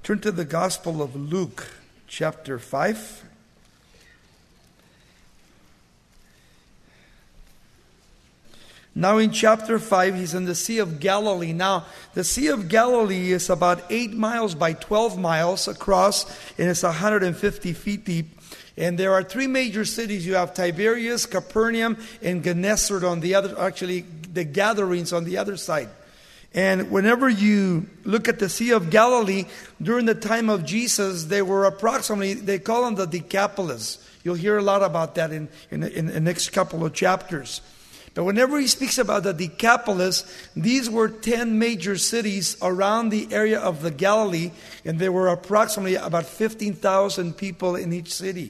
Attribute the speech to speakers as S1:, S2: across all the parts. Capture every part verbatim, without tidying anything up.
S1: Turn to the Gospel of Luke, chapter five. Now in chapter five, he's in the Sea of Galilee. Now, the Sea of Galilee is about eight miles by twelve miles across, and it's one hundred fifty feet deep. And there are three major cities. You have Tiberias, Capernaum, and Gennesaret on the other, actually the gatherings on the other side. And whenever you look at the Sea of Galilee, during the time of Jesus, they were approximately, they call them the Decapolis. You'll hear a lot about that in, in, in the next couple of chapters. But whenever he speaks about the Decapolis, these were ten major cities around the area of the Galilee, and there were approximately about fifteen thousand people in each city.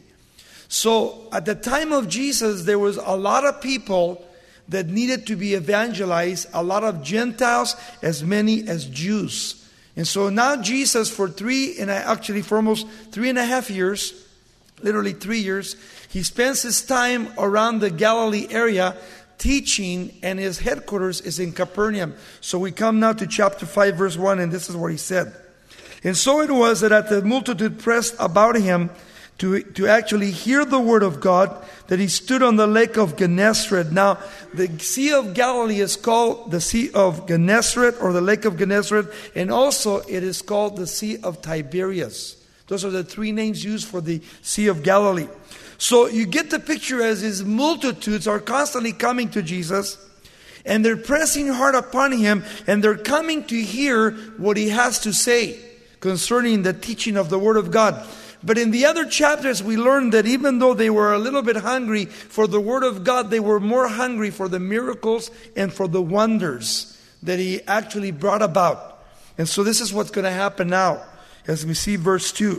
S1: So at the time of Jesus, there was a lot of people that needed to be evangelized, a lot of Gentiles, as many as Jews. And so now Jesus, for three, and actually for almost three and a half years, literally three years, he spends his time around the Galilee area teaching, and his headquarters is in Capernaum. So we come now to chapter five, verse one, and this is what he said. And so it was that as the multitude pressed about him to, to actually hear the word of God, that he stood on the lake of Gennesaret. Now, the Sea of Galilee is called the Sea of Gennesaret, or the Lake of Gennesaret, and also it is called the Sea of Tiberias. Those are the three names used for the Sea of Galilee. So you get the picture as his multitudes are constantly coming to Jesus, and they're pressing hard upon him, and they're coming to hear what he has to say concerning the teaching of the Word of God. But in the other chapters, we learned that even though they were a little bit hungry for the Word of God, they were more hungry for the miracles and for the wonders that he actually brought about. And so this is what's going to happen now, as we see verse two.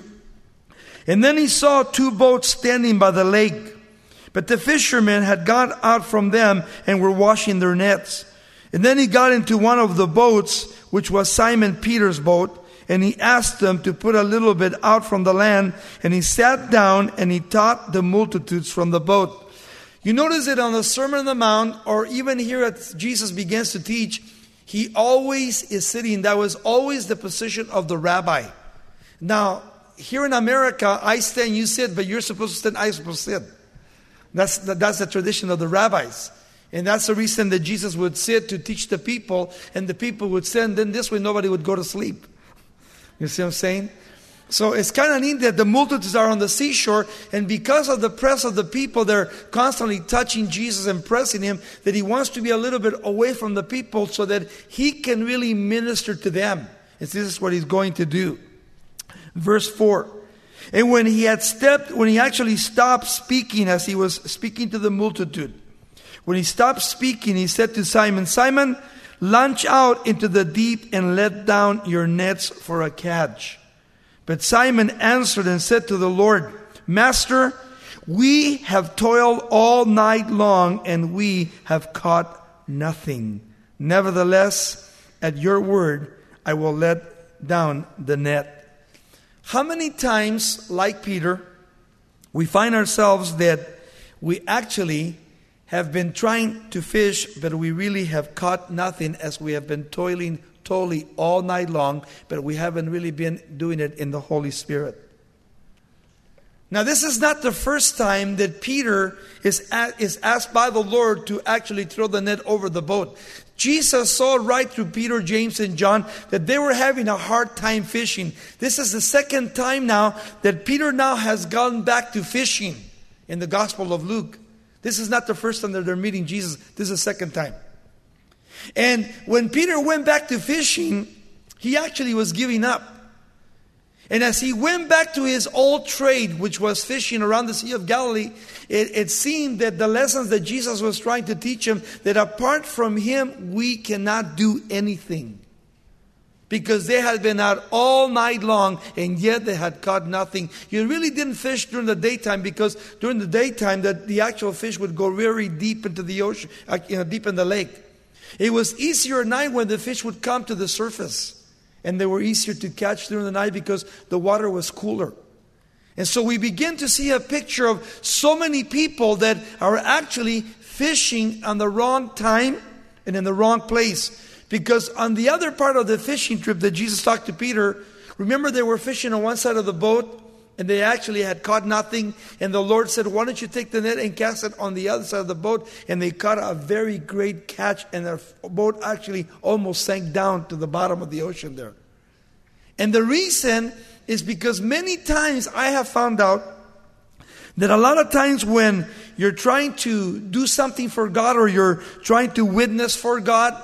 S1: And then he saw two boats standing by the lake, but the fishermen had gone out from them and were washing their nets. And then he got into one of the boats, which was Simon Peter's boat, and he asked them to put a little bit out from the land, and he sat down and he taught the multitudes from the boat. You notice that on the Sermon on the Mount, or even here as Jesus begins to teach, he always is sitting. That was always the position of the rabbi. Now, here in America, I stand, you sit, but you're supposed to stand, I'm supposed to sit. That's the, that's the tradition of the rabbis. And that's the reason that Jesus would sit to teach the people, and the people would stand. Then this way nobody would go to sleep. You see what I'm saying? So it's kind of neat that the multitudes are on the seashore, and because of the press of the people, they're constantly touching Jesus and pressing him, that he wants to be a little bit away from the people so that he can really minister to them. And this is what he's going to do. Verse four. And when he had stepped, when he actually stopped speaking, as he was speaking to the multitude, when he stopped speaking, he said to Simon, Simon, launch out into the deep and let down your nets for a catch. But Simon answered and said to the Lord, Master, we have toiled all night long and we have caught nothing. Nevertheless, at your word, I will let down the net. How many times, like Peter, we find ourselves that we actually have been trying to fish, but we really have caught nothing, as we have been toiling totally all night long, but we haven't really been doing it in the Holy Spirit. Now, this is not the first time that Peter is, at, is asked by the Lord to actually throw the net over the boat. Jesus saw right through Peter, James, and John that they were having a hard time fishing. This is the second time now that Peter now has gone back to fishing in the Gospel of Luke. This is not the first time that they're meeting Jesus. This is the second time. And when Peter went back to fishing, he actually was giving up. And as he went back to his old trade, which was fishing around the Sea of Galilee, it, it seemed that the lessons that Jesus was trying to teach him, that apart from him, we cannot do anything. Because they had been out all night long, and yet they had caught nothing. You really didn't fish during the daytime, because during the daytime, the, the actual fish would go very deep into the ocean, uh, you know, deep in the lake. It was easier at night when the fish would come to the surface. And they were easier to catch during the night because the water was cooler. And so we begin to see a picture of so many people that are actually fishing on the wrong time and in the wrong place. Because on the other part of the fishing trip that Jesus talked to Peter, Remember, they were fishing on one side of the boat, and they actually had caught nothing. And the Lord said, why don't you take the net and cast it on the other side of the boat? And they caught a very great catch, and their boat actually almost sank down to the bottom of the ocean there. And the reason is because many times I have found out that a lot of times when you're trying to do something for God, or you're trying to witness for God,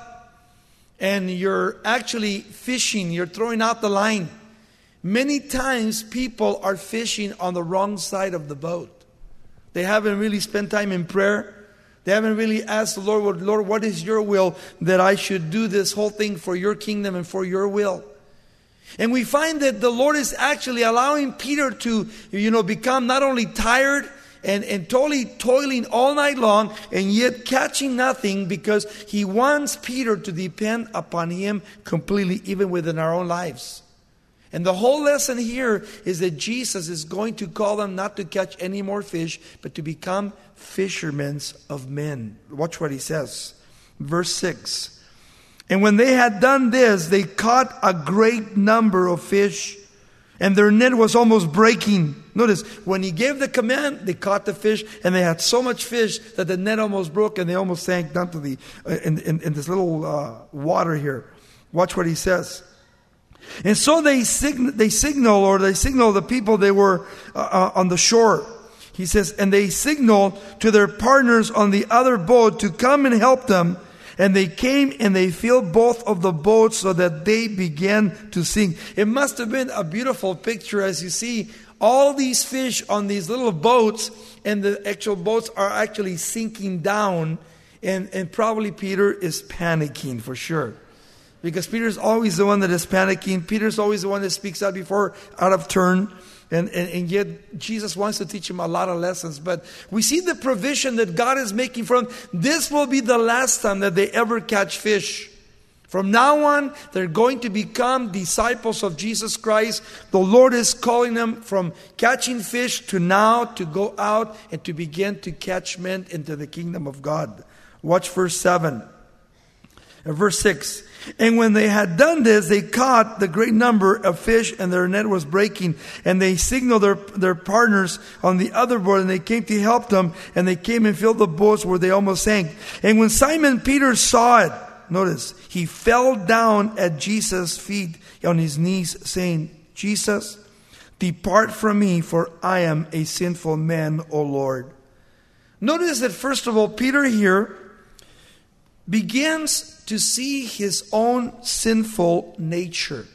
S1: and you're actually fishing, you're throwing out the line, many times people are fishing on the wrong side of the boat. They haven't really spent time in prayer. They haven't really asked the Lord, Lord, what is your will that I should do this whole thing for your kingdom and for your will? And we find that the Lord is actually allowing Peter to, you know, become not only tired and, and totally toiling all night long, and yet catching nothing, because he wants Peter to depend upon him completely, even within our own lives. And the whole lesson here is that Jesus is going to call them not to catch any more fish, but to become fishermen of men. Watch what he says. Verse six. And when they had done this, they caught a great number of fish, and their net was almost breaking. Notice, when he gave the command, they caught the fish, and they had so much fish that the net almost broke, and they almost sank down to the uh, in, in, in this little uh, water here. Watch what he says. And so they sign, they signal, or they signal the people they were uh, uh, on the shore. He says, and they signal to their partners on the other boat to come and help them. And they came and they filled both of the boats so that they began to sink. It must have been a beautiful picture as you see all these fish on these little boats, and the actual boats are actually sinking down. And, and probably Peter is panicking for sure. Because Peter's always the one that is panicking. Peter's always the one that speaks out before out of turn. And, and, and yet Jesus wants to teach him a lot of lessons. But we see the provision that God is making for them. This will be the last time that they ever catch fish. From now on, they're going to become disciples of Jesus Christ. The Lord is calling them from catching fish to now to go out and to begin to catch men into the kingdom of God. Watch verse seven. And verse six. And when they had done this, they caught the great number of fish, and their net was breaking. And they signaled their, their partners on the other boat, and they came to help them. And they came and filled the boats where they almost sank. And when Simon Peter saw it, notice, he fell down at Jesus' feet on his knees, saying, Jesus, depart from me, for I am a sinful man, O Lord. Notice that first of all, Peter here begins to see his own sinful nature.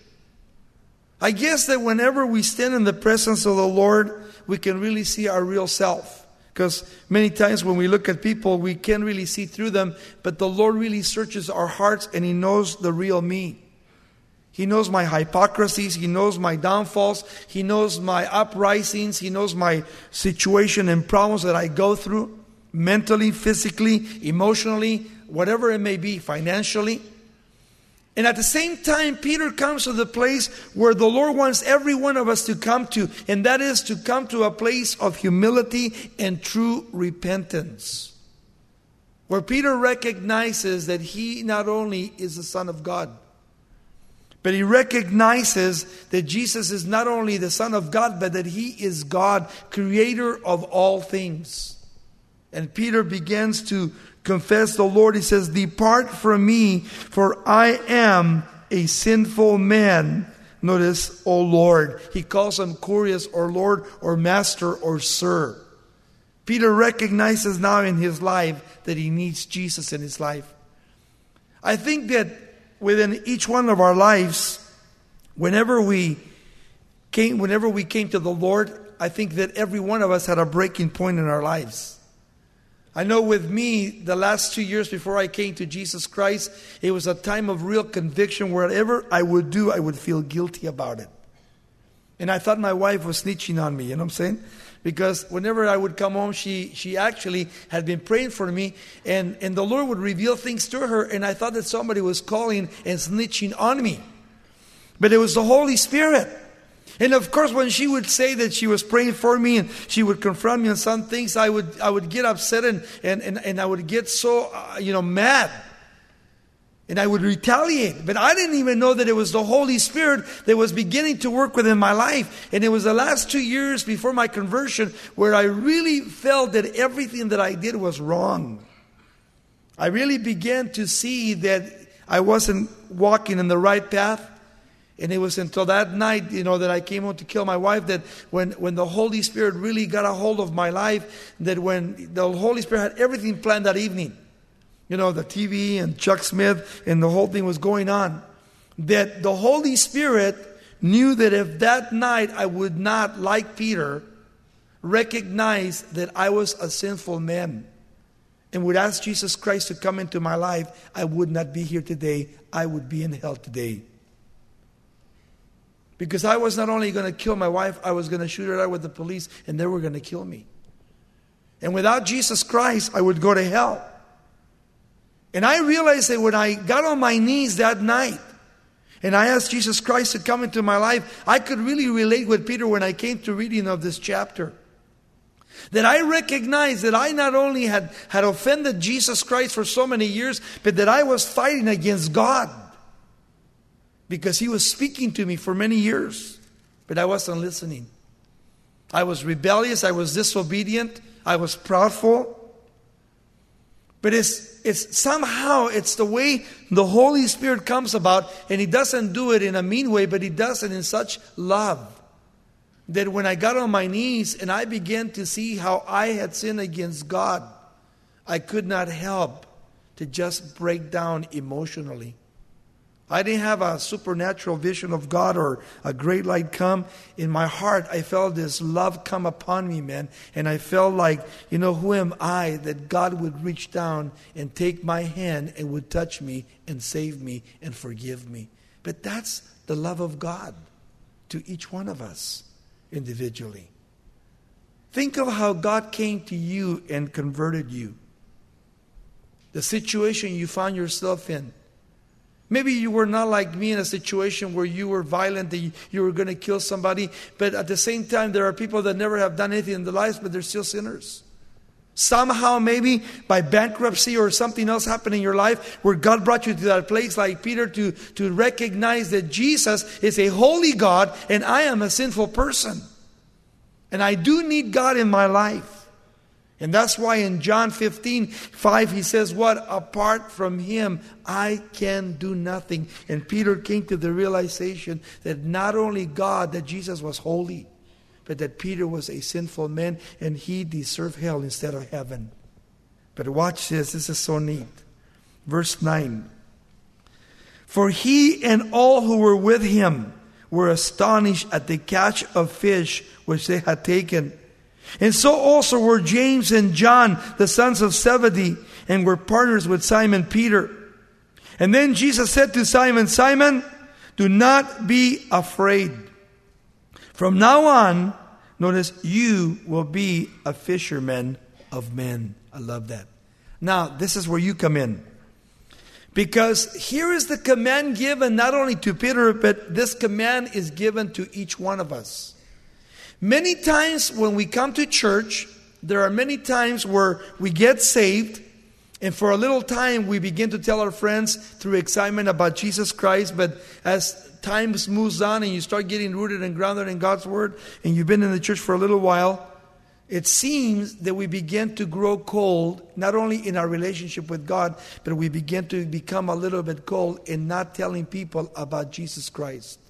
S1: I guess that whenever we stand in the presence of the Lord, we can really see our real self. Because many times when we look at people, we can't really see through them. But the Lord really searches our hearts, and He knows the real me. He knows my hypocrisies. He knows my downfalls. He knows my uprisings. He knows my situation and problems that I go through. Mentally, physically, emotionally, whatever it may be, financially. And at the same time, Peter comes to the place where the Lord wants every one of us to come to, and that is to come to a place of humility and true repentance. Where Peter recognizes that he not only is the Son of God, but he recognizes that Jesus is not only the Son of God, but that He is God, creator of all things. And Peter begins to confess the Lord. He says, depart from me, for I am a sinful man. Notice, O Lord. He calls him Kurios, or Lord, or Master, or Sir. Peter recognizes now in his life that he needs Jesus in his life. I think that within each one of our lives, whenever we came, whenever we came to the Lord, I think that every one of us had a breaking point in our lives. I know with me, the last two years before I came to Jesus Christ, it was a time of real conviction. Whatever I would do, I would feel guilty about it. And I thought my wife was snitching on me, you know what I'm saying? Because whenever I would come home, she she actually had been praying for me, and, and the Lord would reveal things to her, and I thought that somebody was calling and snitching on me. But it was the Holy Spirit. And of course, when she would say that she was praying for me and she would confront me on some things, I would I would get upset and and, and, and I would get so, uh, you know, mad. And I would retaliate. But I didn't even know that it was the Holy Spirit that was beginning to work within my life. And it was the last two years before my conversion where I really felt that everything that I did was wrong. I really began to see that I wasn't walking in the right path. And it was until that night, you know, that I came home to kill my wife, that when, when the Holy Spirit really got a hold of my life, that when the Holy Spirit had everything planned that evening, you know, the T V and Chuck Smith and the whole thing was going on, that the Holy Spirit knew that if that night I would not, like Peter, recognize that I was a sinful man and would ask Jesus Christ to come into my life, I would not be here today. I would be in hell today. Because I was not only going to kill my wife, I was going to shoot her out with the police, and they were going to kill me. And without Jesus Christ, I would go to hell. And I realized that when I got on my knees that night, and I asked Jesus Christ to come into my life, I could really relate with Peter when I came to reading of this chapter. That I recognized that I not only had, had offended Jesus Christ for so many years, but that I was fighting against God. Because he was speaking to me for many years, but I wasn't listening. I was rebellious, I was disobedient, I was proudful. But it's, it's somehow, it's the way the Holy Spirit comes about, and he doesn't do it in a mean way, but he does it in such love. That when I got on my knees and I began to see how I had sinned against God, I could not help to just break down emotionally. I didn't have a supernatural vision of God or a great light come. In my heart, I felt this love come upon me, man. And I felt like, you know, who am I that God would reach down and take my hand and would touch me and save me and forgive me. But that's the love of God to each one of us individually. Think of how God came to you and converted you. The situation you found yourself in. Maybe you were not like me in a situation where you were violent, that you were going to kill somebody. But at the same time, there are people that never have done anything in their lives, but they're still sinners. Somehow, maybe by bankruptcy or something else happened in your life where God brought you to that place like Peter to, to recognize that Jesus is a holy God and I am a sinful person. And I do need God in my life. And that's why in John fifteen five he says what? Apart from him, I can do nothing. And Peter came to the realization that not only God, that Jesus was holy, but that Peter was a sinful man and he deserved hell instead of heaven. But watch this, this is so neat. Verse nine. For he and all who were with him were astonished at the catch of fish which they had taken. And so also were James and John, the sons of Zebedee, and were partners with Simon Peter. And then Jesus said to Simon, Simon, do not be afraid. From now on, notice, you will be a fisherman of men. I love that. Now, this is where you come in. Because here is the command given not only to Peter, but this command is given to each one of us. Many times when we come to church, there are many times where we get saved, and for a little time we begin to tell our friends through excitement about Jesus Christ. But as time moves on and you start getting rooted and grounded in God's Word, and you've been in the church for a little while, it seems that we begin to grow cold, not only in our relationship with God, but we begin to become a little bit cold in not telling people about Jesus Christ.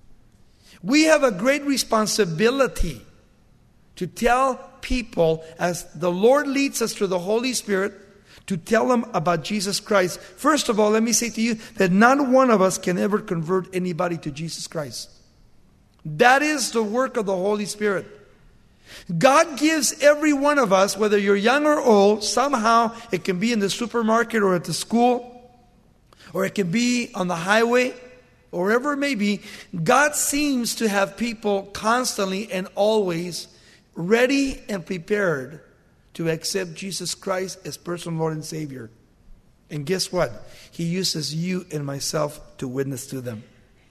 S1: We have a great responsibility to tell people, as the Lord leads us through the Holy Spirit, to tell them about Jesus Christ. First of all, let me say to you that not one of us can ever convert anybody to Jesus Christ. That is the work of the Holy Spirit. God gives every one of us, whether you're young or old, somehow it can be in the supermarket or at the school, or it can be on the highway, or wherever it may be, God seems to have people constantly and always ready and prepared to accept Jesus Christ as personal Lord and Savior. And guess what? He uses you and myself to witness to them.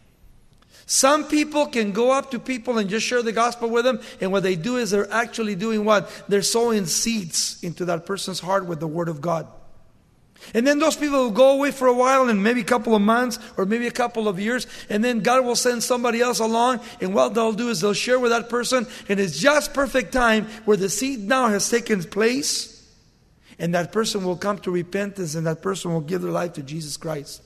S1: Some people can go up to people and just share the gospel with them, and what they do is they're actually doing what? They're sowing seeds into that person's heart with the Word of God. And then those people will go away for a while, and maybe a couple of months or maybe a couple of years, and then God will send somebody else along, and what they'll do is they'll share with that person, and it's just perfect time where the seed now has taken place, and that person will come to repentance, and that person will give their life to Jesus Christ.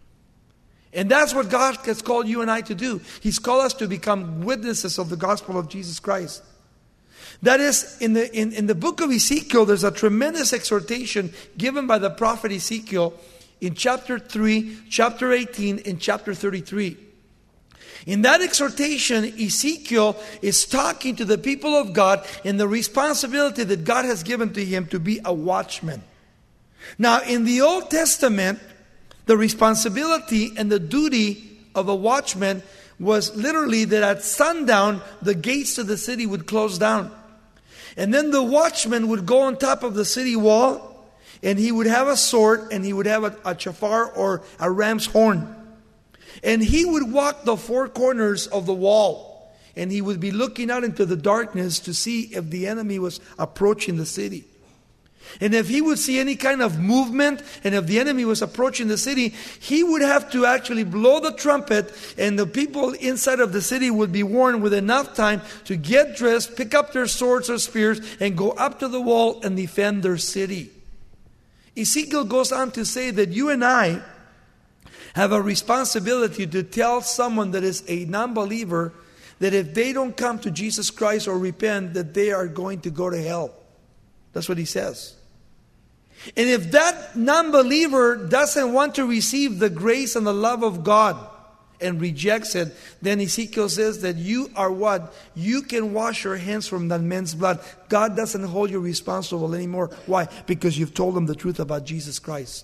S1: And that's what God has called you and I to do. He's called us to become witnesses of the gospel of Jesus Christ. That is, in the in, in the book of Ezekiel, there's a tremendous exhortation given by the prophet Ezekiel in chapter three, chapter eighteen, and chapter thirty-three. In that exhortation, Ezekiel is talking to the people of God in the responsibility that God has given to him to be a watchman. Now, in the Old Testament, the responsibility and the duty of a watchman was literally that at sundown, the gates of the city would close down. And then the watchman would go on top of the city wall, and he would have a sword, and he would have a, a chafar or a ram's horn. And he would walk the four corners of the wall, and he would be looking out into the darkness to see if the enemy was approaching the city. And if he would see any kind of movement, and if the enemy was approaching the city, he would have to actually blow the trumpet, and the people inside of the city would be warned with enough time to get dressed, pick up their swords or spears, and go up to the wall and defend their city. Ezekiel goes on to say that you and I have a responsibility to tell someone that is a non-believer that if they don't come to Jesus Christ or repent, that they are going to go to hell. That's what he says. And if that non-believer doesn't want to receive the grace and the love of God and rejects it, then Ezekiel says that you are what? You can wash your hands from that man's blood. God doesn't hold you responsible anymore. Why? Because you've told him the truth about Jesus Christ.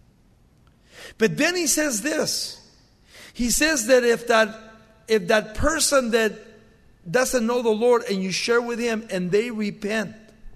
S1: But then he says this. He says that if that if that person that doesn't know the Lord and you share with him and they repent,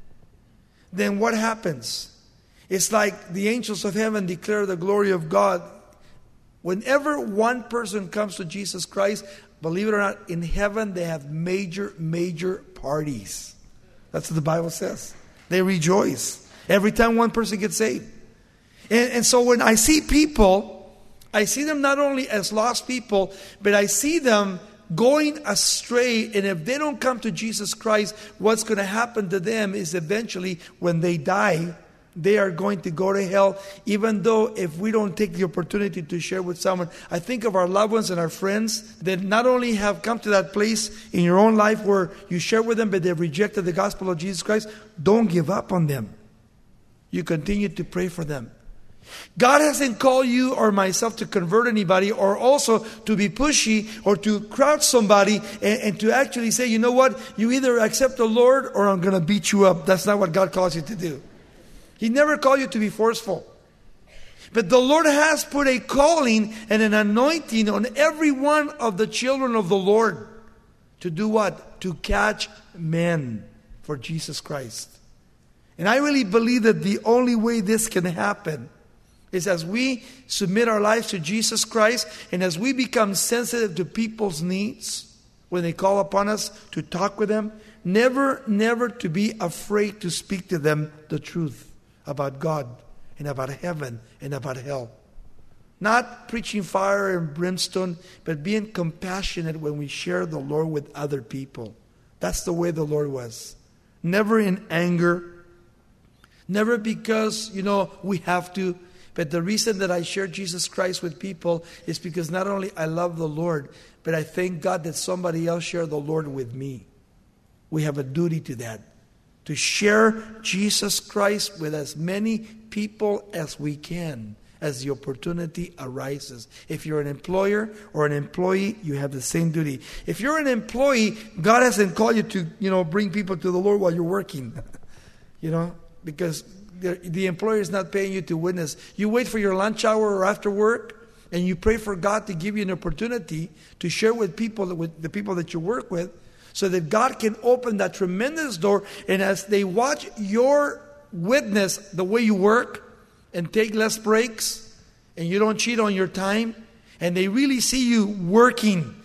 S1: then what happens? It's like the angels of heaven declare the glory of God. Whenever one person comes to Jesus Christ, believe it or not, in heaven they have major, major parties. That's what the Bible says. They rejoice every time one person gets saved. And, and so when I see people, I see them not only as lost people, but I see them going astray. And if they don't come to Jesus Christ, what's going to happen to them is eventually when they die, they are going to go to hell, even though if we don't take the opportunity to share with someone. I think of our loved ones and our friends that not only have come to that place in your own life where you share with them, but they've rejected the gospel of Jesus Christ. Don't give up on them. You continue to pray for them. God hasn't called you or myself to convert anybody, or also to be pushy or to crowd somebody and, and to actually say, you know what, you either accept the Lord or I'm going to beat you up. That's not what God calls you to do. He never called you to be forceful. But the Lord has put a calling and an anointing on every one of the children of the Lord to do what? To catch men for Jesus Christ. And I really believe that the only way this can happen is as we submit our lives to Jesus Christ and as we become sensitive to people's needs when they call upon us to talk with them. Never, never to be afraid to speak to them the truth about God and about heaven and about hell. Not preaching fire and brimstone, but being compassionate when we share the Lord with other people. That's the way the Lord was. Never in anger. Never because, you know, we have to. But the reason that I share Jesus Christ with people is because not only I love the Lord, but I thank God that somebody else shared the Lord with me. We have a duty to that. To share Jesus Christ with as many people as we can as the opportunity arises. If you're an employer or an employee, you have the same duty. If you're an employee, God hasn't called you to, you know, bring people to the Lord while you're working. You know, because the, the employer is not paying you to witness. You wait for your lunch hour or after work, and you pray for God to give you an opportunity to share with people, with the people that you work with, so that God can open that tremendous door. And as they watch your witness, the way you work and take less breaks and you don't cheat on your time, and they really see you working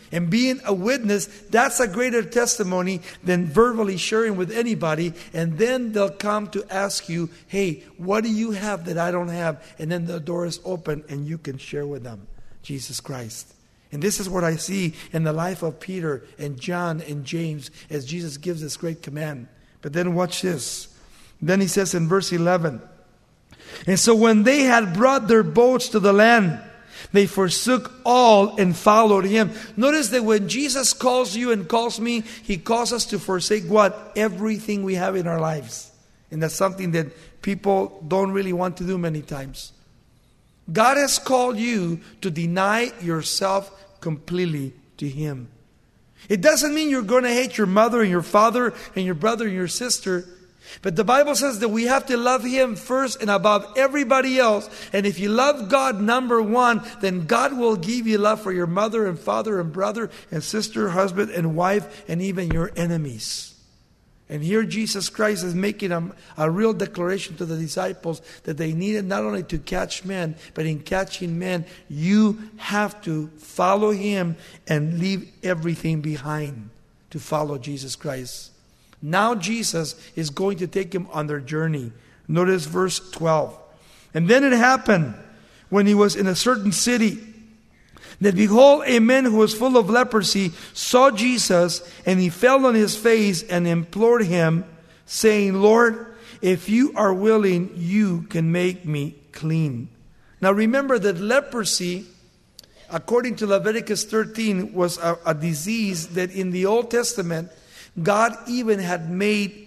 S1: And being a witness, that's a greater testimony than verbally sharing with anybody. And then they'll come to ask you, hey, what do you have that I don't have? And then the door is open and you can share with them Jesus Christ. And this is what I see in the life of Peter and John and James as Jesus gives this great command. But then watch this. Then he says in verse eleven, and so when they had brought their boats to the land, they forsook all and followed him. Notice that when Jesus calls you and calls me, he calls us to forsake what? Everything we have in our lives. And that's something that people don't really want to do many times. God has called you to deny yourself completely to him. It doesn't mean you're going to hate your mother and your father and your brother and your sister. But the Bible says that we have to love him first and above everybody else. And if you love God number one, then God will give you love for your mother and father and brother and sister, husband and wife, and even your enemies. And here Jesus Christ is making a, a real declaration to the disciples that they needed not only to catch men, but in catching men, you have to follow him and leave everything behind to follow Jesus Christ. Now Jesus is going to take him on their journey. Notice verse twelve. And then it happened when he was in a certain city that behold, a man who was full of leprosy saw Jesus, and he fell on his face and implored him, saying, Lord, if you are willing, you can make me clean. Now remember that leprosy, according to Leviticus thirteen, was a, a disease that in the Old Testament, God even had made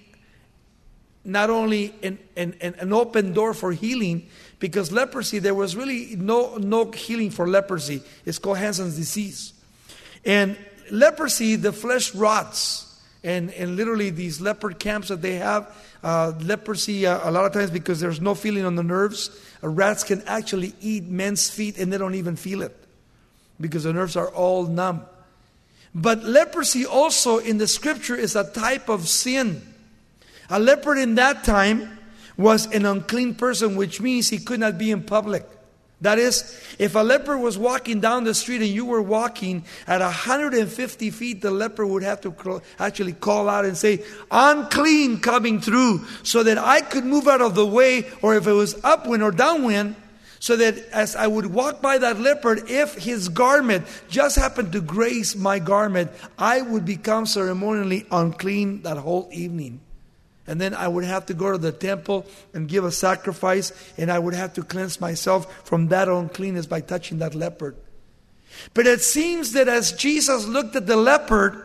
S1: not only an, an, an open door for healing, because leprosy, there was really no, no healing for leprosy. It's called Hansen's disease. And leprosy, the flesh rots. And, and literally these leopard camps that they have, uh, leprosy, uh, a lot of times because there's no feeling on the nerves, uh, rats can actually eat men's feet and they don't even feel it because the nerves are all numb. But leprosy also in the scripture is a type of sin. A leper in that time was an unclean person, which means he could not be in public. That is, if a leper was walking down the street and you were walking at one hundred fifty feet, the leper would have to actually call out and say, unclean coming through, so that I could move out of the way, or if it was upwind or downwind, so that as I would walk by that leopard, if his garment just happened to graze my garment, I would become ceremonially unclean that whole evening. And then I would have to go to the temple and give a sacrifice, and I would have to cleanse myself from that uncleanness by touching that leopard. But it seems that as Jesus looked at the leopard,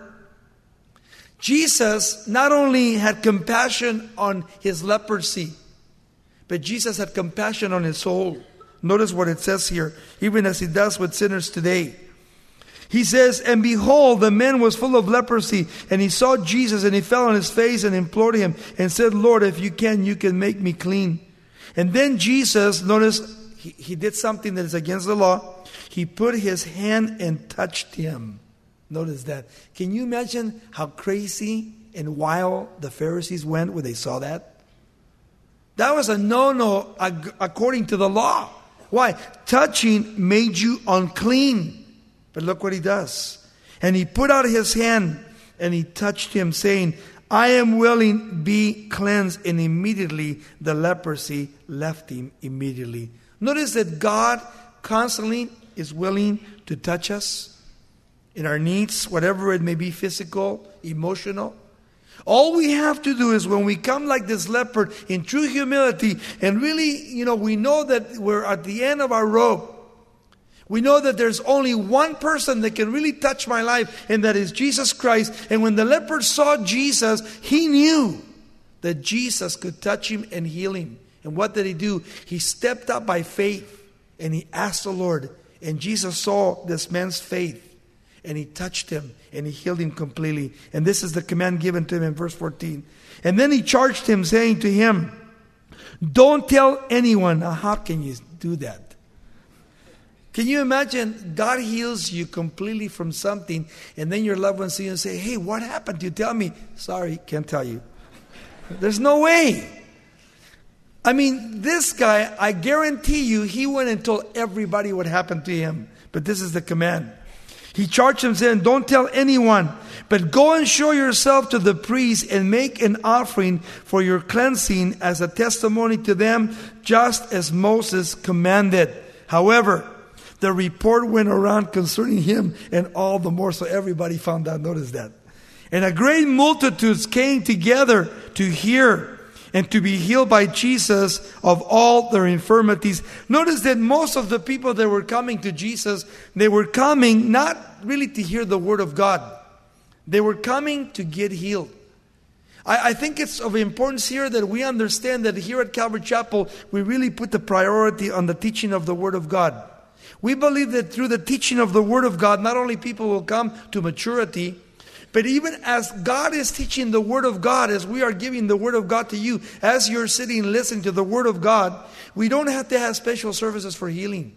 S1: Jesus not only had compassion on his leprosy, but Jesus had compassion on his soul. Notice what it says here, even as he does with sinners today. He says, and behold, the man was full of leprosy, and he saw Jesus, and he fell on his face and implored him, and said, Lord, if you can, you can make me clean. And then Jesus, notice, he, he did something that is against the law. He put his hand and touched him. Notice that. Can you imagine how crazy and wild the Pharisees went when they saw that? That was a no-no according to the law. Why? Touching made you unclean. But look what he does. And he put out his hand and he touched him, saying, I am willing, be cleansed. And immediately the leprosy left him immediately. Notice that God constantly is willing to touch us in our needs, whatever it may be, physical, emotional. All we have to do is when we come like this leopard in true humility, and really, you know, we know that we're at the end of our rope. We know that there's only one person that can really touch my life, and that is Jesus Christ. And when the leopard saw Jesus, he knew that Jesus could touch him and heal him. And what did he do? He stepped up by faith and he asked the Lord. And Jesus saw this man's faith and he touched him and he healed him completely. And this is the command given to him in verse fourteen. And then he charged him, saying to him, don't tell anyone. Now, how can you do that? Can you imagine God heals you completely from something, and then your loved ones see you and say, hey, what happened to you? Tell me. Sorry, can't tell you. There's no way. I mean, this guy, I guarantee you, he went and told everybody what happened to him. But this is the command. He charged them saying, don't tell anyone, but go and show yourself to the priest and make an offering for your cleansing as a testimony to them, just as Moses commanded. However, the report went around concerning him and all the more, so everybody found out. Notice that. And a great multitudes came together to hear and to be healed by Jesus of all their infirmities. Notice that most of the people that were coming to Jesus, they were coming not really to hear the word of God. They were coming to get healed. I, I think it's of importance here that we understand that here at Calvary Chapel, we really put the priority on the teaching of the word of God. We believe that through the teaching of the word of God, not only people will come to maturity, but even as God is teaching the word of God, as we are giving the word of God to you, as you're sitting and listening to the word of God, we don't have to have special services for healing.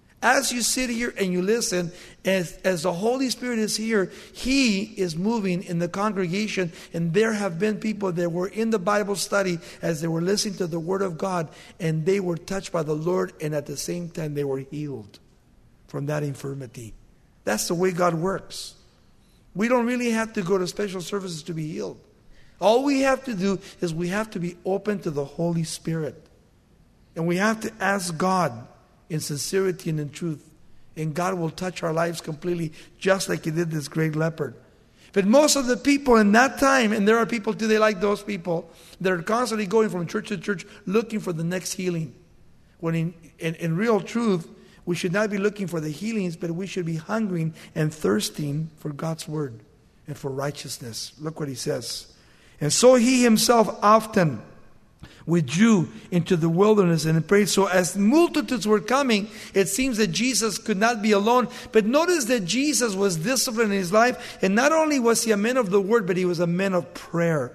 S1: As you sit here and you listen, as, as the Holy Spirit is here, He is moving in the congregation. And there have been people that were in the Bible study as they were listening to the word of God, and they were touched by the Lord, and at the same time they were healed from that infirmity. That's the way God works. We don't really have to go to special services to be healed. All we have to do is we have to be open to the Holy Spirit. And we have to ask God in sincerity and in truth. And God will touch our lives completely, just like He did this great leopard. But most of the people in that time, and there are people today like those people, that are constantly going from church to church looking for the next healing. When in, in, in real truth, we should not be looking for the healings, but we should be hungering and thirsting for God's word and for righteousness. Look what He says. And so He Himself often withdrew into the wilderness and prayed. So as multitudes were coming, it seems that Jesus could not be alone. But notice that Jesus was disciplined in His life. And not only was He a man of the word, but He was a man of prayer.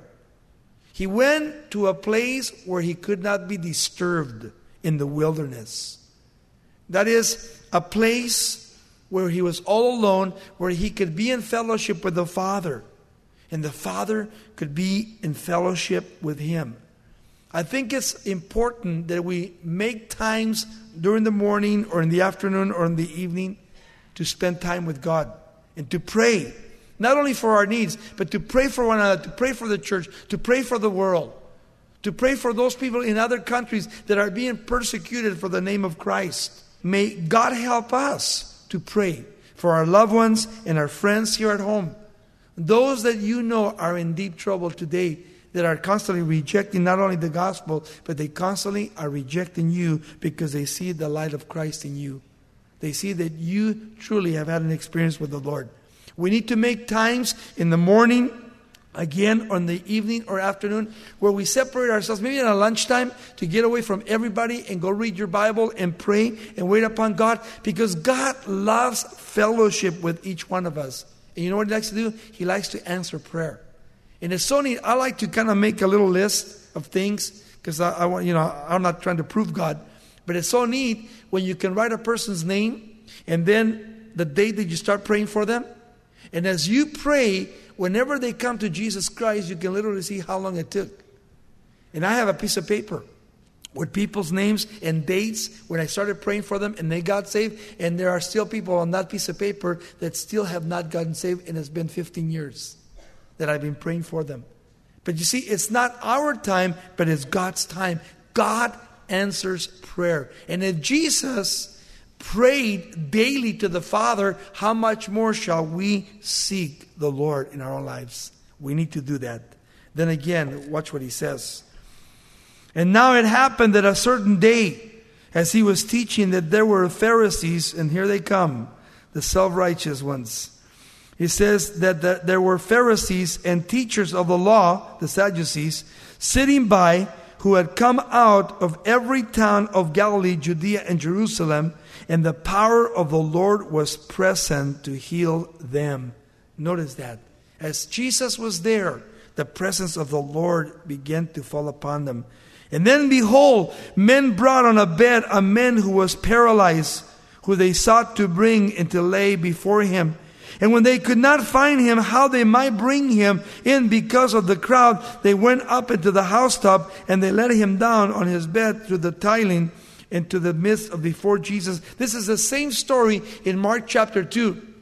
S1: He went to a place where He could not be disturbed in the wilderness. That is a place where He was all alone, where He could be in fellowship with the Father. And the Father could be in fellowship with Him. I think it's important that we make times during the morning or in the afternoon or in the evening to spend time with God and to pray. Not only for our needs, but to pray for one another, to pray for the church, to pray for the world, to pray for those people in other countries that are being persecuted for the name of Christ. May God help us to pray for our loved ones and our friends here at home. Those that you know are in deep trouble today, that are constantly rejecting not only the gospel, but they constantly are rejecting you because they see the light of Christ in you. They see that you truly have had an experience with the Lord. We need to make times in the morning, again, on the evening or afternoon, where we separate ourselves, maybe at a lunchtime, to get away from everybody and go read your Bible and pray and wait upon God, because God loves fellowship with each one of us. And you know what He likes to do? He likes to answer prayer. And it's so neat. I like to kind of make a little list of things, because I, I want, you know, I'm not trying to prove God, but it's so neat when you can write a person's name and then the date that you start praying for them. And as you pray, whenever they come to Jesus Christ, you can literally see how long it took. And I have a piece of paper with people's names and dates when I started praying for them and they got saved. And there are still people on that piece of paper that still have not gotten saved, and it's been fifteen years that I've been praying for them. But you see, it's not our time, but it's God's time. God answers prayer. And if Jesus prayed daily to the Father, how much more shall we seek the Lord in our own lives? We need to do that. Then again, watch what He says. And now it happened that a certain day, as He was teaching, that there were Pharisees, and here they come, the self-righteous ones. He says that the, there were Pharisees and teachers of the law, the Sadducees, sitting by, who had come out of every town of Galilee, Judea, and Jerusalem, and the power of the Lord was present to heal them. Notice that. As Jesus was there, the presence of the Lord began to fall upon them. And then behold, men brought on a bed a man who was paralyzed, who they sought to bring and to lay before Him. And when they could not find Him, how they might bring Him in because of the crowd, they went up into the housetop, and they let Him down on His bed through the tiling into the midst of before Jesus. This is the same story in Mark chapter two.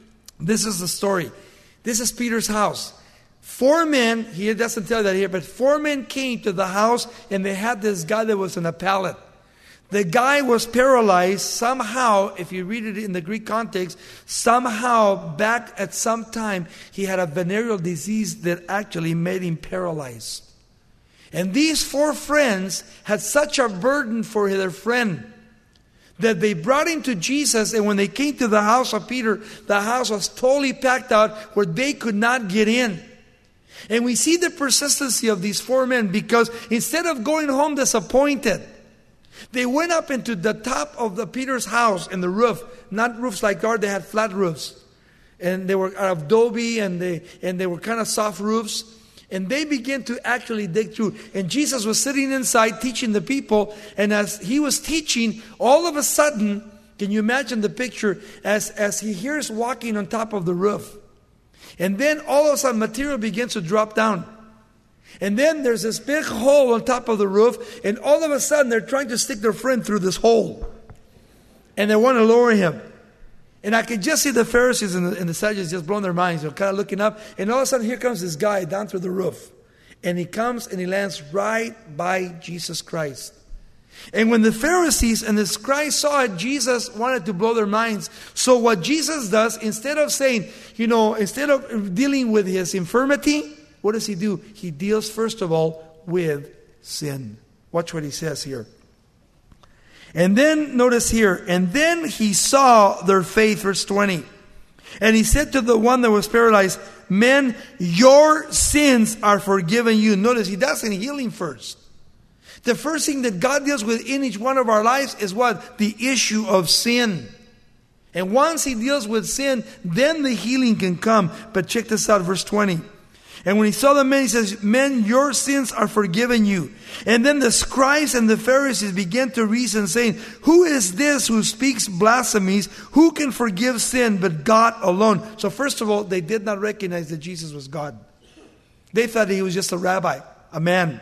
S1: This is the story. This is Peter's house. Four men, he doesn't tell that here, but four men came to the house and they had this guy that was in a pallet. The guy was paralyzed somehow, if you read it in the Greek context, somehow back at some time he had a venereal disease that actually made him paralyzed. And these four friends had such a burden for their friend that they brought him to Jesus, and when they came to the house of Peter, the house was totally packed out where they could not get in. And we see the persistency of these four men, because instead of going home disappointed, they went up into the top of the Peter's house in the roof, not roofs like ours, they had flat roofs. And they were out of adobe, and they, and they were kind of soft roofs. And they began to actually dig through. And Jesus was sitting inside teaching the people. And as he was teaching, all of a sudden, can you imagine the picture, as, as he hears walking on top of the roof. And then all of a sudden material begins to drop down. And then there's this big hole on top of the roof. And all of a sudden they're trying to stick their friend through this hole. And they want to lower him. And I could just see the Pharisees and the, and the Sadducees just blowing their minds. They're kind of looking up. And all of a sudden here comes this guy down through the roof. And he comes and he lands right by Jesus Christ. And when the Pharisees and the scribes saw it, Jesus wanted to blow their minds. So what Jesus does, instead of saying, you know, instead of dealing with his infirmity, what does he do? He deals first of all with sin. Watch what he says here. And then, notice here, and then he saw their faith, verse twenty. And he said to the one that was paralyzed, "Men, your sins are forgiven you." Notice, he doesn't heal him first. The first thing that God deals with in each one of our lives is what? The issue of sin. And once he deals with sin, then the healing can come. But check this out, verse twenty. And when he saw the men, he says, "Men, your sins are forgiven you." And then the scribes and the Pharisees began to reason, saying, "Who is this who speaks blasphemies? Who can forgive sin but God alone?" So first of all, they did not recognize that Jesus was God. They thought he was just a rabbi, a man.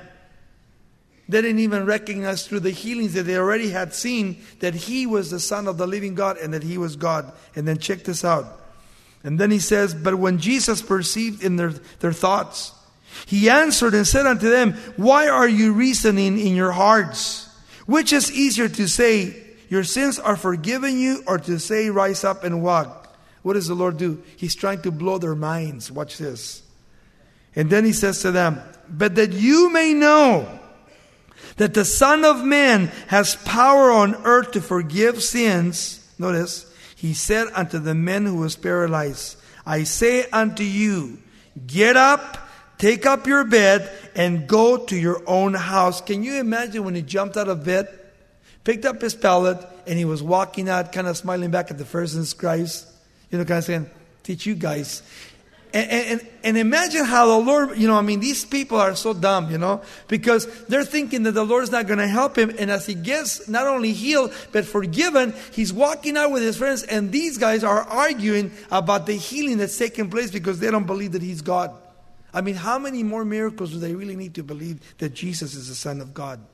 S1: They didn't even recognize through the healings that they already had seen that he was the Son of the living God and that he was God. And then check this out. And then he says, "But when Jesus perceived in their, their thoughts, he answered and said unto them, Why are you reasoning in your hearts? Which is easier to say, Your sins are forgiven you, or to say, Rise up and walk?" What does the Lord do? He's trying to blow their minds. Watch this. And then he says to them, "But that you may know that the Son of Man has power on earth to forgive sins." Notice, he said unto the men who was paralyzed, "I say unto you, get up, take up your bed, and go to your own house." Can you imagine when he jumped out of bed, picked up his pallet, and he was walking out, kind of smiling back at the Pharisees and scribes, you know, kind of saying, "Teach you guys." And, and, and imagine how the Lord, you know, I mean, these people are so dumb, you know, because they're thinking that the Lord's not going to help him. And as he gets not only healed, but forgiven, he's walking out with his friends. And these guys are arguing about the healing that's taking place because they don't believe that he's God. I mean, how many more miracles do they really need to believe that Jesus is the Son of God?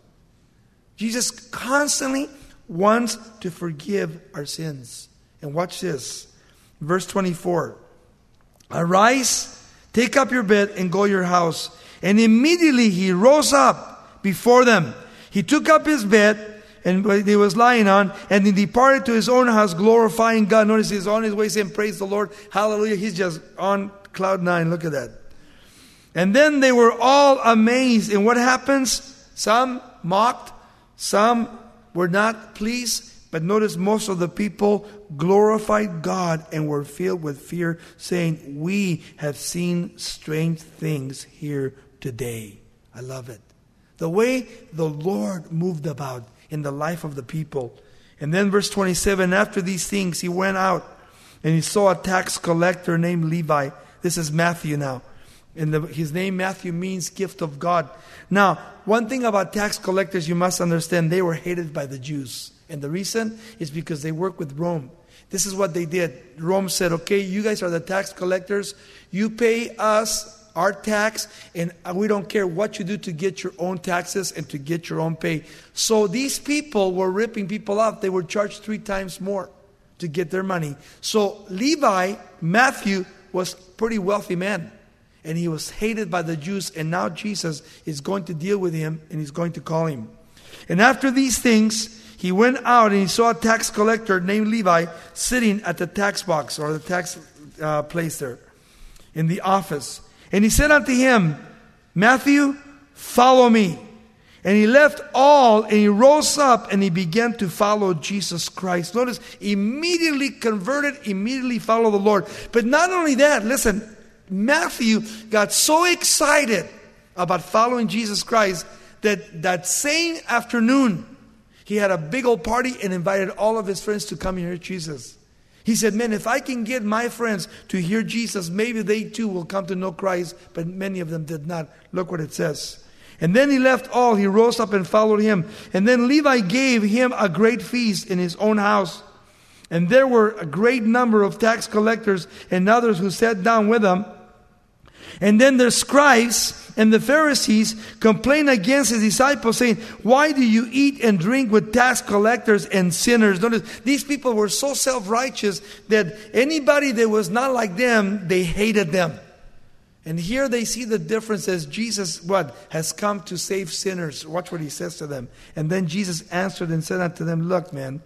S1: Jesus constantly wants to forgive our sins. And watch this. Verse twenty-four. "Arise, take up your bed, and go to your house." And immediately he rose up before them. He took up his bed, and he was lying on, and he departed to his own house, glorifying God. Notice he's on his way saying, "Praise the Lord, hallelujah." He's just on cloud nine. Look at that. And then they were all amazed. And what happens? Some mocked, some were not pleased. But notice most of the people glorified God and were filled with fear, saying, "We have seen strange things here today." I love it. The way the Lord moved about in the life of the people. And then verse twenty-seven, "After these things he went out, and he saw a tax collector named Levi." This is Matthew now. And the, his name Matthew means gift of God. Now, one thing about tax collectors you must understand, they were hated by the Jews. And the reason is because they work with Rome. This is what they did. Rome said, "Okay, you guys are the tax collectors. You pay us our tax, and we don't care what you do to get your own taxes and to get your own pay." So these people were ripping people off. They were charged three times more to get their money. So Levi, Matthew, was a pretty wealthy man. And he was hated by the Jews. And now Jesus is going to deal with him and he's going to call him. And after these things, he went out and he saw a tax collector named Levi sitting at the tax box or the tax uh, place there in the office. And he said unto him, Matthew, follow me. And he left all and he rose up and he began to follow Jesus Christ. Notice, immediately converted, immediately followed the Lord. But not only that, listen, Matthew got so excited about following Jesus Christ that that same afternoon, he had a big old party and invited all of his friends to come and hear Jesus. He said, man, if I can get my friends to hear Jesus, maybe they too will come to know Christ. But many of them did not. Look what it says. And then he left all, he rose up and followed him. And then Levi gave him a great feast in his own house. And there were a great number of tax collectors and others who sat down with him. And then the scribes and the Pharisees complained against his disciples, saying, why do you eat and drink with tax collectors and sinners? Notice, these people were so self-righteous that anybody that was not like them, they hated them. And here they see the difference as Jesus, what, has come to save sinners. Watch what he says to them. And then Jesus answered and said unto them, look, man,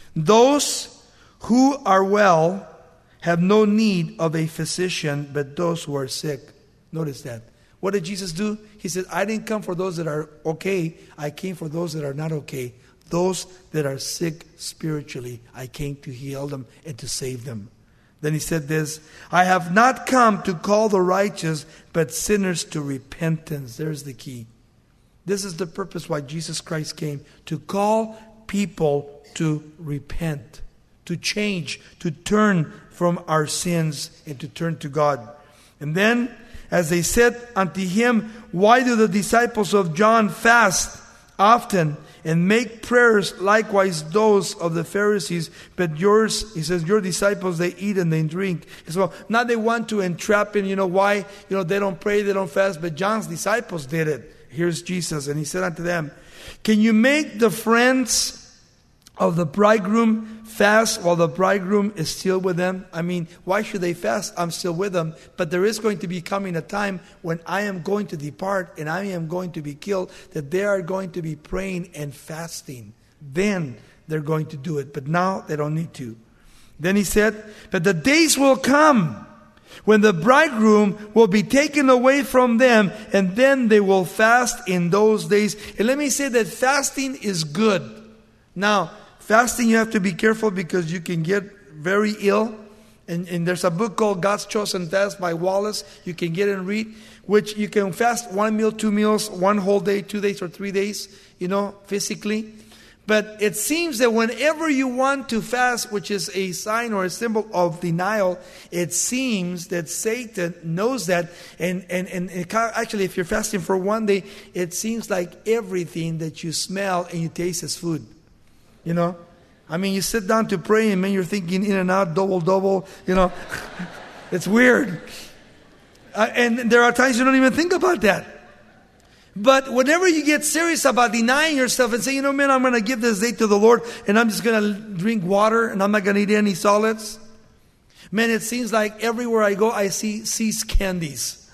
S1: those who are well have no need of a physician, but those who are sick. Notice that. What did Jesus do? He said, I didn't come for those that are okay. I came for those that are not okay. Those that are sick spiritually, I came to heal them and to save them. Then he said this, I have not come to call the righteous, but sinners to repentance. There's the key. This is the purpose why Jesus Christ came, to call people to repent, to change, to turn from our sins and to turn to God. And then, as they said unto him, why do the disciples of John fast often and make prayers likewise those of the Pharisees, but yours, he says, your disciples, they eat and they drink. As well, now they want to entrap him, you know, why, you know, they don't pray, they don't fast, but John's disciples did it. Here's Jesus, and he said unto them, can you make the friends of the bridegroom fast while the bridegroom is still with them? I mean, why should they fast? I'm still with them. But there is going to be coming a time when I am going to depart and I am going to be killed, that they are going to be praying and fasting. Then they're going to do it. But now they don't need to. Then he said, but the days will come when the bridegroom will be taken away from them, and then they will fast in those days. And let me say that fasting is good. Now, fasting, you have to be careful because you can get very ill. And, and there's a book called God's Chosen Fast by Wallace. You can get and read, which you can fast one meal, two meals, one whole day, two days, or three days, you know, physically. But it seems that whenever you want to fast, which is a sign or a symbol of denial, it seems that Satan knows that. And, and, and it, actually, if you're fasting for one day, it seems like everything that you smell and you taste is food. You know, I mean, you sit down to pray and man, you're thinking in and out, double, double, you know, it's weird. Uh, and there are times you don't even think about that. But whenever you get serious about denying yourself and say, you know, man, I'm going to give this day to the Lord and I'm just going to drink water and I'm not going to eat any solids. Man, it seems like everywhere I go, I see cease candies.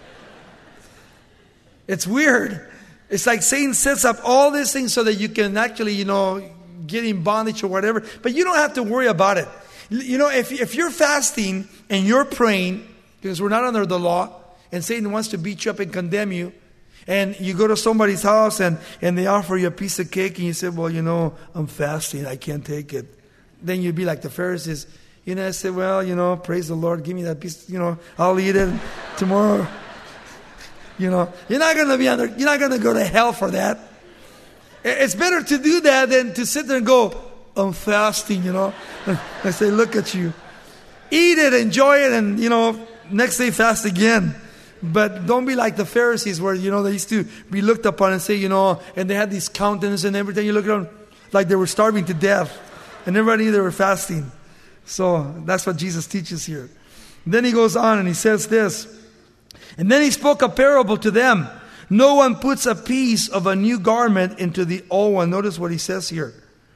S1: It's weird. It's like Satan sets up all these things so that you can actually, you know, get in bondage or whatever. But you don't have to worry about it. You know, if, if you're fasting and you're praying, because we're not under the law, and Satan wants to beat you up and condemn you, and you go to somebody's house and, and they offer you a piece of cake and you say, well, you know, I'm fasting, I can't take it. Then you'd be like the Pharisees. You know, I say, well, you know, praise the Lord, give me that piece, you know, I'll eat it tomorrow. You know, you're not going to be under, you're not going to go to hell for that. It's better to do that than to sit there and go, I'm fasting, you know. I say, look at you. Eat it, enjoy it, and, you know, next day fast again. But don't be like the Pharisees where, you know, they used to be looked upon and say, you know, and they had these countenance and everything. You look at them like they were starving to death. And everybody knew they were fasting. So that's what Jesus teaches here. And then he goes on and he says this. And then he spoke a parable to them. No one puts a piece of a new garment into the old one. Notice what he says here.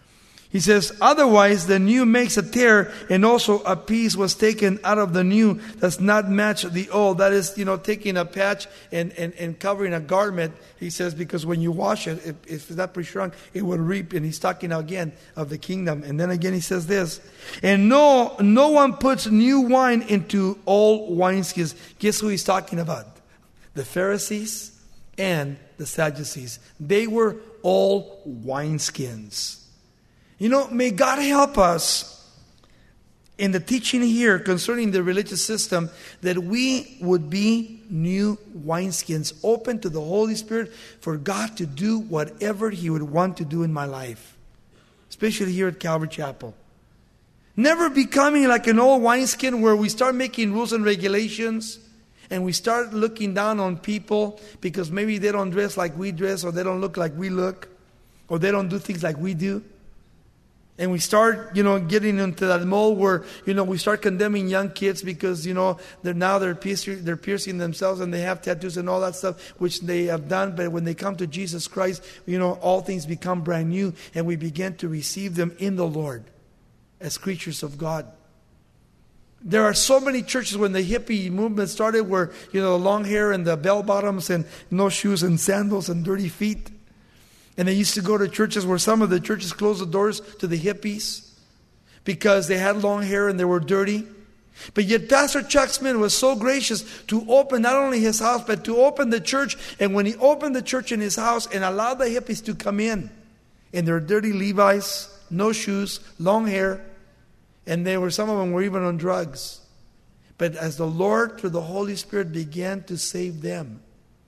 S1: He says, otherwise the new makes a tear, and also a piece was taken out of the new does not match the old. That is, you know, taking a patch and, and, and covering a garment. He says, because when you wash it, if, if it's not pre-shrunk, it will reap. And he's talking again of the kingdom. And then again he says this, and no, no one puts new wine into old wineskins. Guess who he's talking about? The Pharisees and the Sadducees. They were old wineskins. You know, may God help us in the teaching here concerning the religious system that we would be new wineskins, open to the Holy Spirit for God to do whatever He would want to do in my life, especially here at Calvary Chapel. Never becoming like an old wineskin where we start making rules and regulations and we start looking down on people because maybe they don't dress like we dress, or they don't look like we look, or they don't do things like we do. And we start, you know, getting into that mold where, you know, we start condemning young kids because, you know, they're now they're piercing, they're piercing themselves and they have tattoos and all that stuff, which they have done. But when they come to Jesus Christ, you know, all things become brand new, and we begin to receive them in the Lord as creatures of God. There are so many churches when the hippie movement started where, you know, long hair and the bell bottoms and no shoes and sandals and dirty feet. And they used to go to churches where some of the churches closed the doors to the hippies because they had long hair and they were dirty. But yet Pastor Chuck Smith was so gracious to open not only his house, but to open the church. And when he opened the church in his house and allowed the hippies to come in, in their dirty Levi's, no shoes, long hair, and they were, some of them were even on drugs. But as the Lord, through the Holy Spirit, began to save them,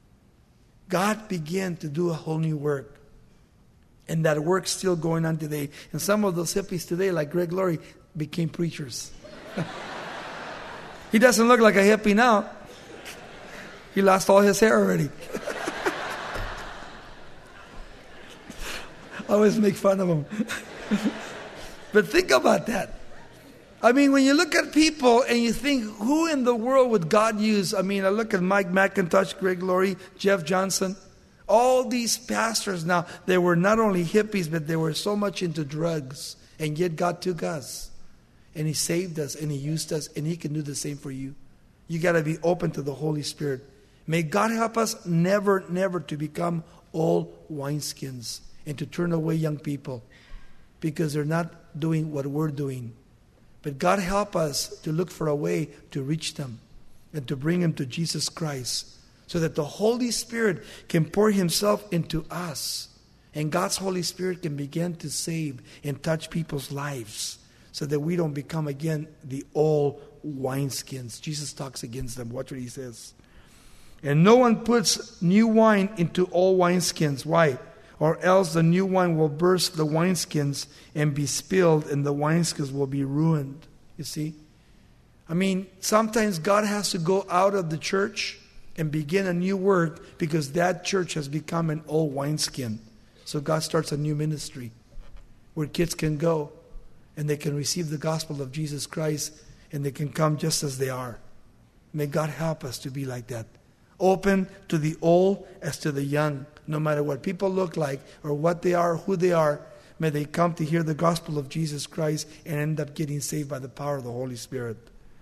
S1: God began to do a whole new work. And that work's still going on today. And some of those hippies today, like Greg Laurie, became preachers. He doesn't look like a hippie now. He lost all his hair already. I always make fun of him. But think about that. I mean, when you look at people and you think, who in the world would God use? I mean, I look at Mike McIntosh, Greg Laurie, Jeff Johnson. All these pastors now, they were not only hippies, but they were so much into drugs. And yet God took us. And He saved us and He used us. And He can do the same for you. You got to be open to the Holy Spirit. May God help us never, never to become old wineskins and to turn away young people because they're not doing what we're doing. But God help us to look for a way to reach them and to bring them to Jesus Christ, so that the Holy Spirit can pour Himself into us. And God's Holy Spirit can begin to save and touch people's lives, so that we don't become again the old wineskins. Jesus talks against them. Watch what He says. And no one puts new wine into old wineskins. Why? Or else the new wine will burst the wineskins and be spilled, and the wineskins will be ruined. You see? I mean, sometimes God has to go out of the church and begin a new work because that church has become an old wineskin. So God starts a new ministry where kids can go and they can receive the gospel of Jesus Christ and they can come just as they are. May God help us to be like that. Open to the old as to the young. No matter what people look like or what they are, who they are, may they come to hear the gospel of Jesus Christ and end up getting saved by the power of the Holy Spirit.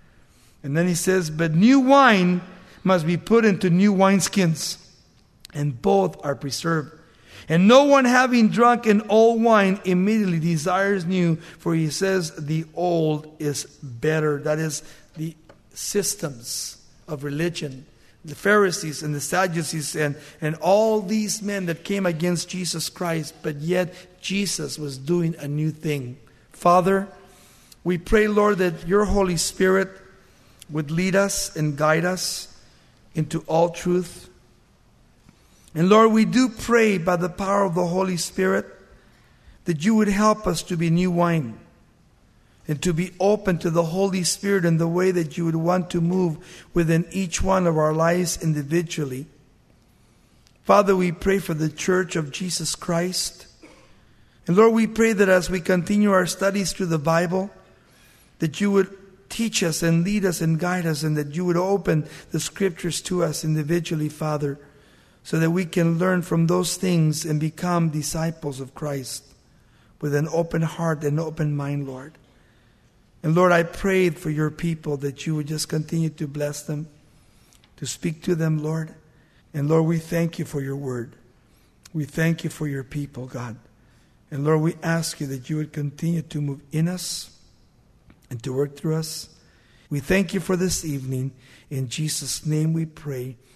S1: And then he says, but new wine must be put into new wineskins, and both are preserved. And no one having drunk an old wine immediately desires new, for he says the old is better. That is the systems of religion, the Pharisees and the Sadducees and, and all these men that came against Jesus Christ, but yet Jesus was doing a new thing. Father, we pray, Lord, that your Holy Spirit would lead us and guide us into all truth. And Lord, we do pray by the power of the Holy Spirit that you would help us to be new wine and to be open to the Holy Spirit in the way that you would want to move within each one of our lives individually. Father, we pray for the church of Jesus Christ. And Lord, we pray that as we continue our studies through the Bible, that you would teach us and lead us and guide us, and that you would open the scriptures to us individually, Father, so that we can learn from those things and become disciples of Christ. with an open heart and open mind, Lord. And Lord, I prayed for your people that you would just continue to bless them, to speak to them, Lord. And Lord, we thank you for your word. We thank you for your people, God. And Lord, we ask you that you would continue to move in us and to work through us. We thank you for this evening. In Jesus' name we pray.